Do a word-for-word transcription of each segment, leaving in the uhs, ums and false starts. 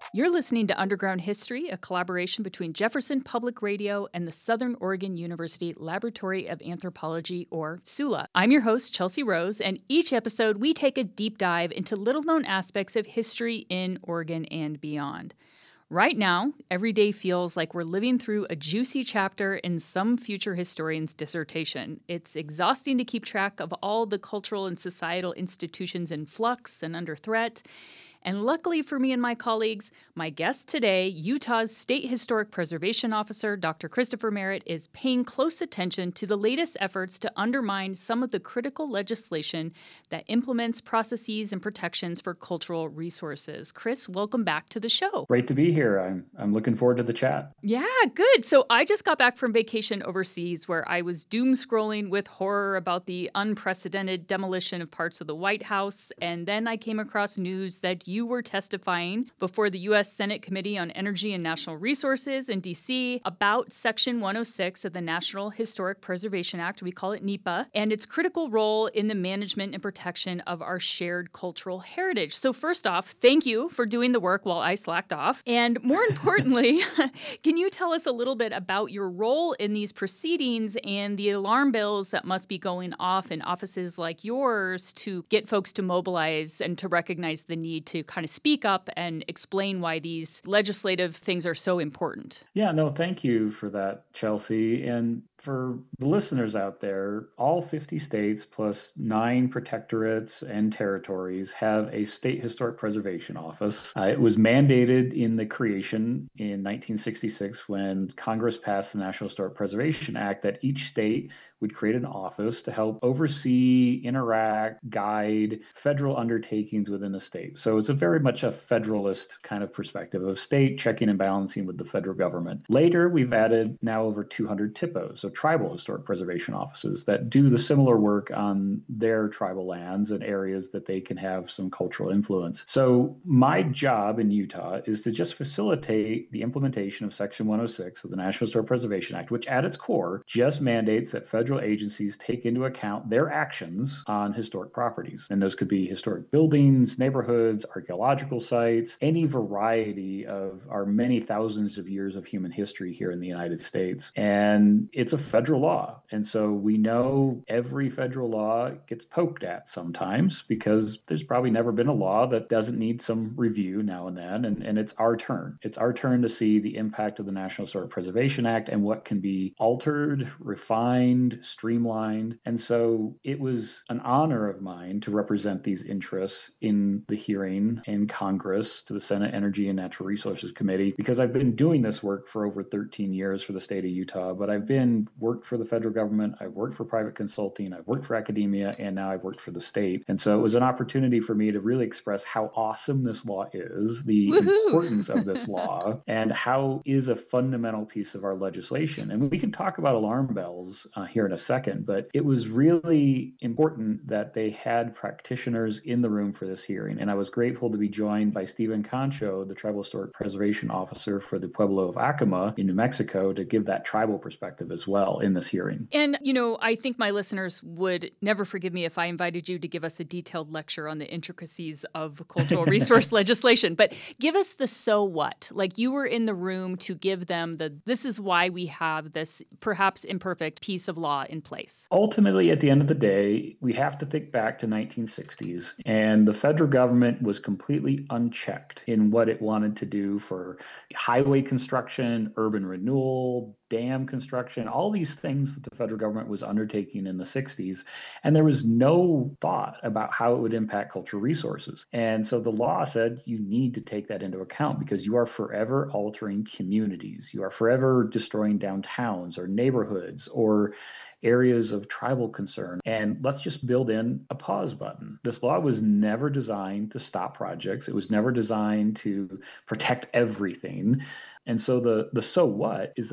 You're listening to Underground History, a collaboration between Jefferson Public Radio and the Southern Oregon University Laboratory of Anthropology, or SULA. I'm your host, Chelsea Rose, and each episode we take a deep dive into little-known aspects of history in Oregon and beyond. Right now, every day feels like we're living through a juicy chapter in some future historian's dissertation. It's exhausting to keep track of all the cultural and societal institutions in flux and under threat. And luckily for me and my colleagues, my guest today, Utah's State Historic Preservation Officer, Doctor Christopher Merritt, is paying close attention to the latest efforts to undermine some of the critical legislation that implements processes and protections for cultural resources. Chris, welcome back to the show. Great to be here. I'm I'm looking forward to the chat. Yeah, good. So I just got back from vacation overseas where I was doom scrolling with horror about the unprecedented demolition of parts of the White House. And then I came across news that you were testifying before the U S Senate Committee on Energy and National Resources in D C about Section one oh six of the National Historic Preservation Act, we call it NEPA, and its critical role in the management and protection of our shared cultural heritage. So first off, thank you for doing the work while I slacked off. And more importantly, can you tell us a little bit about your role in these proceedings and the alarm bells that must be going off in offices like yours to get folks to mobilize and to recognize the need to kind of speak up and explain why these legislative things are so important? Yeah, no, thank you for that, Chelsea. And for the listeners out there, all fifty states plus nine protectorates and territories have a state historic preservation office. Uh, it was mandated in the creation in nineteen sixty-six when Congress passed the National Historic Preservation Act that each state would create an office to help oversee, interact, guide federal undertakings within the state. So it's a very much a federalist kind of perspective of state checking and balancing with the federal government. Later, we've added now over two hundred T I P Os, so tribal historic preservation offices that do the similar work on their tribal lands and areas that they can have some cultural influence. So my job in Utah is to just facilitate the implementation of Section one oh six of the National Historic Preservation Act, which at its core just mandates that federal agencies take into account their actions on historic properties. And those could be historic buildings, neighborhoods, archaeological sites, any variety of our many thousands of years of human history here in the United States. And it's a federal law. And so we know every federal law gets poked at sometimes because there's probably never been a law that doesn't need some review now and then. And, and it's our turn. It's our turn to see the impact of the National Historic Preservation Act and what can be altered, refined, streamlined. And so it was an honor of mine to represent these interests in the hearing in Congress to the Senate Energy and Natural Resources Committee, because I've been doing this work for over thirteen years for the state of Utah, but I've been worked for the federal government, I've worked for private consulting, I've worked for academia, and now I've worked for the state. And so it was an opportunity for me to really express how awesome this law is, the Woohoo! Importance of this law, and how is a fundamental piece of our legislation. And we can talk about alarm bells uh, here in a second, but it was really important that they had practitioners in the room for this hearing. And I was grateful to be joined by Stephen Concho, the Tribal Historic Preservation Officer for the Pueblo of Acoma in New Mexico, to give that tribal perspective as well in this hearing. And, you know, I think my listeners would never forgive me if I invited you to give us a detailed lecture on the intricacies of cultural resource legislation. But give us the so what. Like, you were in the room to give them the this is why we have this perhaps imperfect piece of law in place. Ultimately, at the end of the day, we have to think back to nineteen sixties, and the federal government was completely unchecked in what it wanted to do for highway construction, urban renewal, dam construction, all these things that the federal government was undertaking in the sixties. And there was no thought about how it would impact cultural resources. And so the law said you need to take that into account because you are forever altering communities. You are forever destroying downtowns or neighborhoods or areas of tribal concern. And let's just build in a pause button. This law was never designed to stop projects. It was never designed to protect everything. And so the, the so what is that for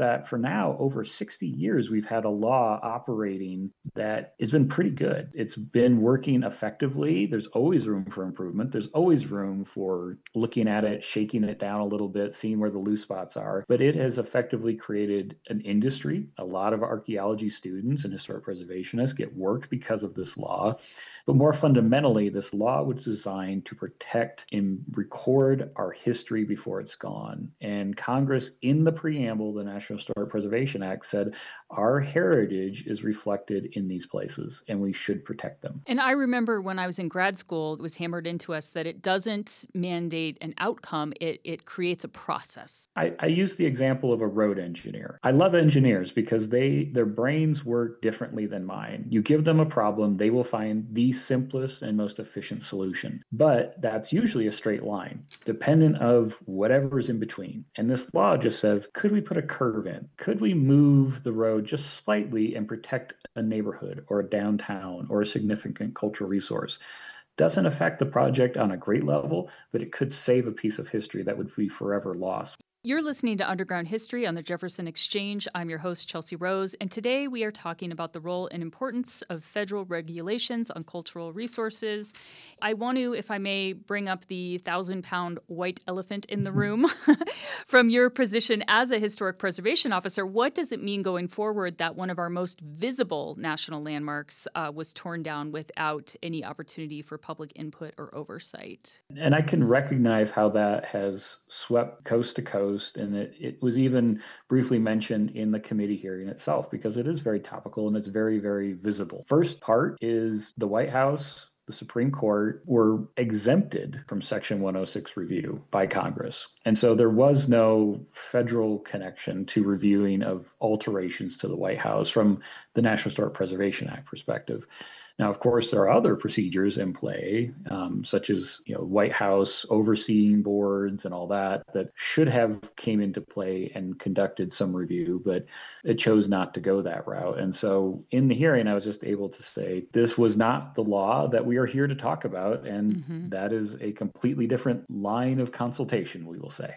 now, over sixty years, we've had a law operating that has been pretty good. It's been working effectively. There's always room for improvement. There's always room for looking at it, shaking it down a little bit, seeing where the loose spots are. But it has effectively created an industry. A lot of archaeology students and historic preservationists get work because of this law. But more fundamentally, this law was designed to protect and record our history before it's gone. And Congress, in the preamble of the National Historic Preservation Act, said our heritage is reflected in these places and we should protect them. And I remember when I was in grad school, it was hammered into us that it doesn't mandate an outcome, it, it creates a process. I, I use the example of a road engineer. I love engineers because they their brains work differently than mine. You give them a problem, they will find the simplest and most efficient solution. But that's usually a straight line, dependent of whatever's in between. And this law just says, could we put a curve in? Could we move the road just slightly and protect a neighborhood or a downtown or a significant cultural resource? Doesn't affect the project on a great level, but it could save a piece of history that would be forever lost. You're listening to Underground History on the Jefferson Exchange. I'm your host, Chelsea Rose, and today we are talking about the role and importance of federal regulations on cultural resources. I want to, if I may, bring up the thousand-pound white elephant in the room. From your position as a historic preservation officer, what does it mean going forward that one of our most visible national landmarks uh, was torn down without any opportunity for public input or oversight? And I can recognize how that has swept coast to coast. And it, it was even briefly mentioned in the committee hearing itself, because it is very topical and it's very, very visible. First part is the White House, the Supreme Court were exempted from Section one oh six review by Congress. And so there was no federal connection to reviewing of alterations to the White House from the National Historic Preservation Act perspective. Now, of course, there are other procedures in play, um, such as, you know, White House overseeing boards and all that, that should have came into play and conducted some review, but it chose not to go that route. And so in the hearing, I was just able to say, this was not the law that we are here to talk about. And mm-hmm. that is a completely different line of consultation, we will say.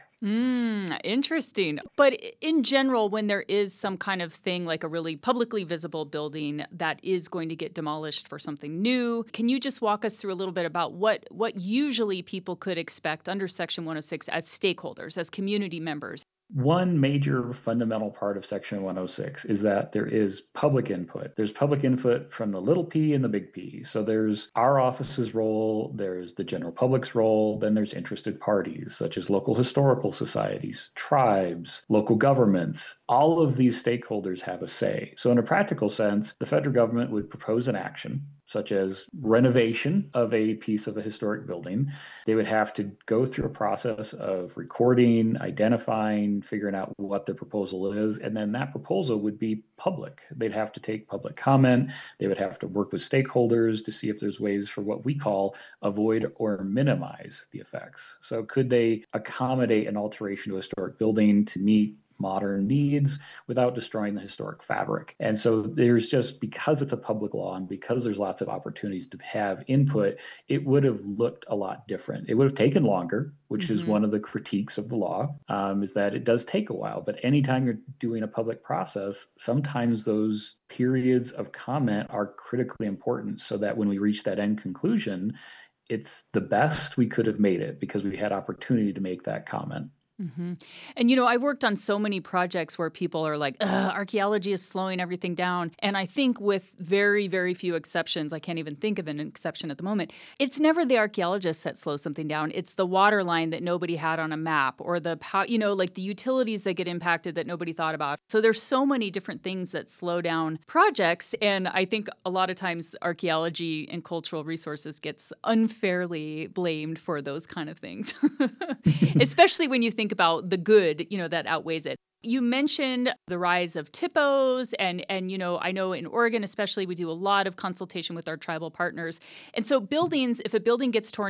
Mm, interesting. But in general, when there is some kind of thing like a really publicly visible building that is going to get demolished for something new, can you just walk us through a little bit about what, what usually people could expect under Section one oh six as stakeholders, as community members? One major fundamental part of Section one oh six is that there is public input. There's public input from the little p and the big P. So there's our office's role, there's the general public's role, then there's interested parties such as local historical societies, tribes, local governments. All of these stakeholders have a say. So in a practical sense, the federal government would propose an action, such as renovation of a piece of a historic building. They would have to go through a process of recording, identifying, figuring out what the proposal is, and then that proposal would be public. They'd have to take public comment. They would have to work with stakeholders to see if there's ways for what we call avoid or minimize the effects. So could they accommodate an alteration to a historic building to meet modern needs without destroying the historic fabric? And so there's just, because it's a public law and because there's lots of opportunities to have input, it would have looked a lot different. It would have taken longer, which mm-hmm. is one of the critiques of the law, um, is that it does take a while. But anytime you're doing a public process, sometimes those periods of comment are critically important so that when we reach that end conclusion, it's the best we could have made it because we had opportunity to make that comment. Mm-hmm. And, you know, I've worked on so many projects where people are like, archaeology is slowing everything down. And I think with very, very few exceptions, I can't even think of an exception at the moment, it's never the archaeologists that slow something down. It's the water line that nobody had on a map or the, you know, like the utilities that get impacted that nobody thought about. So there's so many different things that slow down projects. And I think a lot of times archaeology and cultural resources gets unfairly blamed for those kind of things, especially when you think about the good, you know, that outweighs it. You mentioned the rise of T I P Os and, and, you know, I know in Oregon especially, we do a lot of consultation with our tribal partners. And so buildings, if a building gets torn down,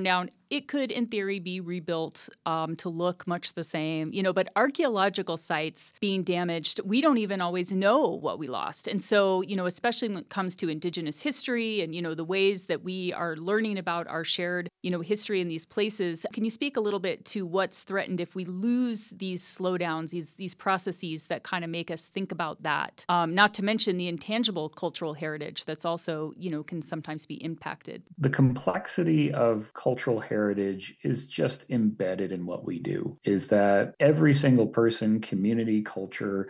it could, in theory, be rebuilt um, to look much the same, you know, but archaeological sites being damaged, we don't even always know what we lost. And so, you know, especially when it comes to Indigenous history and, you know, the ways that we are learning about our shared, you know, history in these places, can you speak a little bit to what's threatened if we lose these slowdowns, these, these processes that kind of make us think about that? Um, not to mention the intangible cultural heritage that's also, you know, can sometimes be impacted. The complexity of cultural heritage is just embedded in what we do, is that every single person, community, culture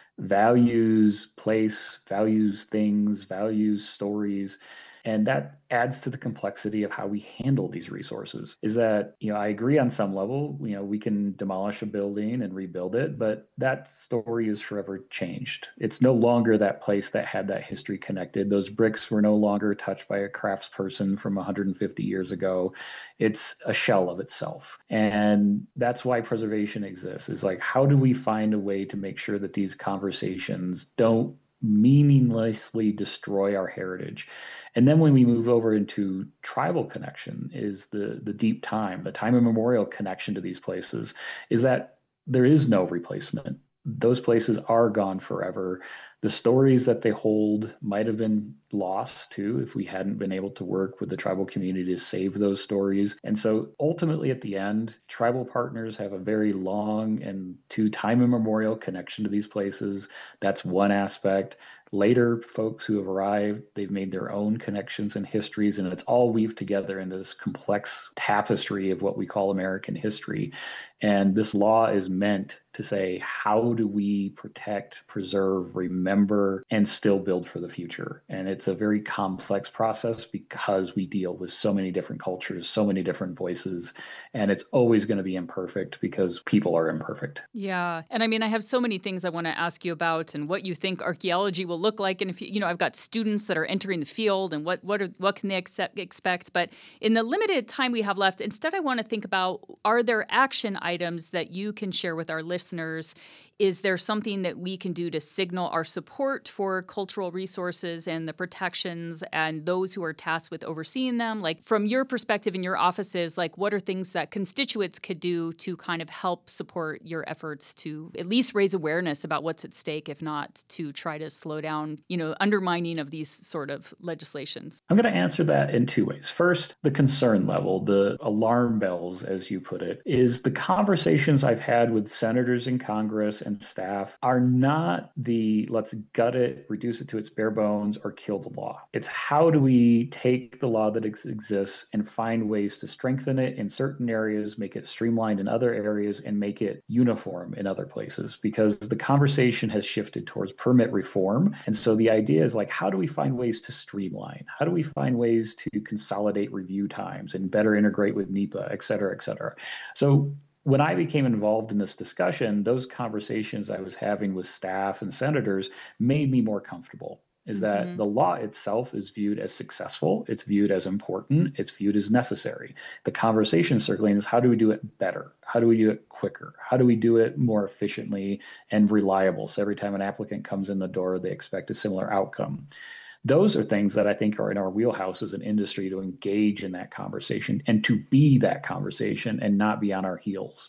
values place, values things, values stories. And that adds to the complexity of how we handle these resources. Is that, you know, I agree on some level, you know, we can demolish a building and rebuild it, but that story is forever changed. It's no longer that place that had that history connected. Those bricks were no longer touched by a craftsperson from one hundred fifty years ago. It's a shell of itself. And that's why preservation exists, is like, how do we find a way to make sure that these conversations don't meaninglessly destroy our heritage? And then when we move over into tribal connection, is the the deep time, the time immemorial connection to these places, is that there is no replacement. Those places are gone forever. The stories that they hold might have been lost too if we hadn't been able to work with the tribal community to save those stories. And so ultimately at the end, tribal partners have a very long and to time immemorial connection to these places. That's one aspect. Later, folks who have arrived, they've made their own connections and histories, and it's all weaved together into this complex tapestry of what we call American history. And this law is meant to say, how do we protect, preserve, remember, and still build for the future? And it's a very complex process because we deal with so many different cultures, so many different voices, and it's always going to be imperfect because people are imperfect. Yeah. And I mean, I have so many things I want to ask you about and what you think archaeology will look like. And if you, you know, I've got students that are entering the field and what, what, are, what can they accept, expect? But in the limited time we have left, instead, I want to think about, are there action items that you can share with our listeners? Is there something that we can do to signal our support for cultural resources and the protections and those who are tasked with overseeing them? Like, from your perspective in your offices, like, what are things that constituents could do to kind of help support your efforts to at least raise awareness about what's at stake, if not to try to slow down, you know, undermining of these sort of legislations? I'm going to answer that in two ways. First, the concern level, the alarm bells, as you put it, is the conversations I've had with senators in Congress and staff are not the let's gut it, reduce it to its bare bones, or kill the law. It's how do we take the law that ex- exists and find ways to strengthen it in certain areas, make it streamlined in other areas, and make it uniform in other places, because the conversation has shifted towards permit reform. And so the idea is like, how do we find ways to streamline? How do we find ways to consolidate review times and better integrate with NEPA, et cetera, et cetera? So when I became involved in this discussion, those conversations I was having with staff and senators made me more comfortable. Is mm-hmm. that the law itself is viewed as successful, it's viewed as important, it's viewed as necessary. The conversation circling is, how do we do it better? How do we do it quicker? How do we do it more efficiently and reliable? So every time an applicant comes in the door, they expect a similar outcome. Those are things that I think are in our wheelhouse as an industry to engage in that conversation and to be that conversation and not be on our heels.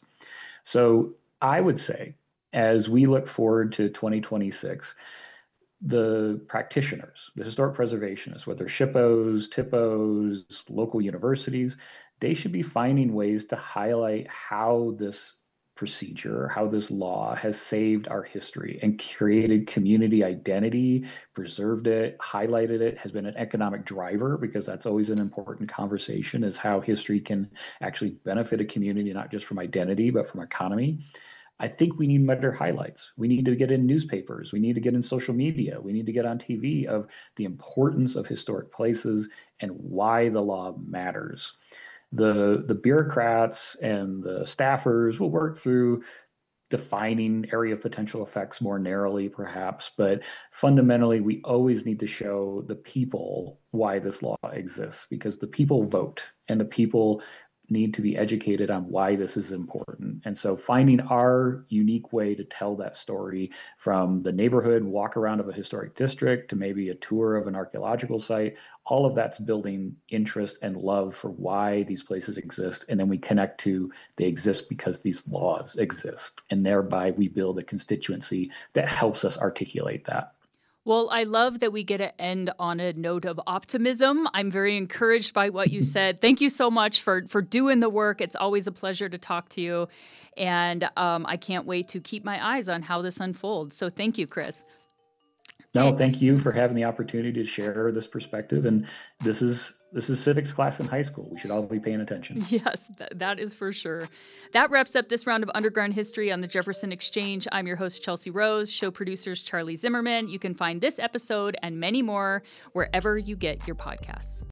So I would say, as we look forward to twenty twenty-six, the practitioners, the historic preservationists, whether S H P Os, T I P Os, local universities, they should be finding ways to highlight how this procedure, how this law has saved our history and created community identity, preserved it, highlighted it, has been an economic driver, because that's always an important conversation, is how history can actually benefit a community, not just from identity, but from economy. I think we need better highlights. We need to get in newspapers. We need to get in social media. We need to get on T V of the importance of historic places and why the law matters. The, the bureaucrats and the staffers will work through defining area of potential effects more narrowly, perhaps, but fundamentally, we always need to show the people why this law exists, because the people vote and the people need to be educated on why this is important. And so finding our unique way to tell that story, from the neighborhood walk around of a historic district to maybe a tour of an archaeological site, all of that's building interest and love for why these places exist. And then we connect to they exist because these laws exist. And thereby we build a constituency that helps us articulate that. Well, I love that we get to end on a note of optimism. I'm very encouraged by what you said. Thank you so much for for doing the work. It's always a pleasure to talk to you. And um, I can't wait to keep my eyes on how this unfolds. So thank you, Chris. No, thank you for having the opportunity to share this perspective. And this is this is civics class in high school. We should all be paying attention. Yes, th- that is for sure. That wraps up this round of Underground History on the Jefferson Exchange. I'm your host, Chelsea Rose, show producers Charlie Zimmerman. You can find this episode and many more wherever you get your podcasts.